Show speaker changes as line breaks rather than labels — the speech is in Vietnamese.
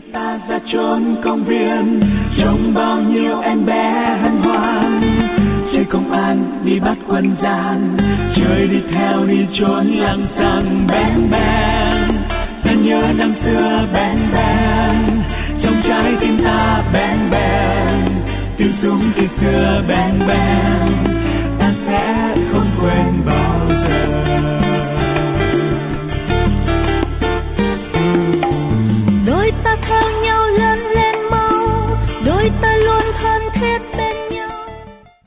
ta ra chốn công viên, trông bao nhiêu em bé hân hoan, chơi công an đi bắt quân gian, chơi đi theo đi trốn lăng xăng bén bén. Ta nhớ năm xưa bén bén, trong trái tim ta bén bén, tiếng súng khi xưa bén bén.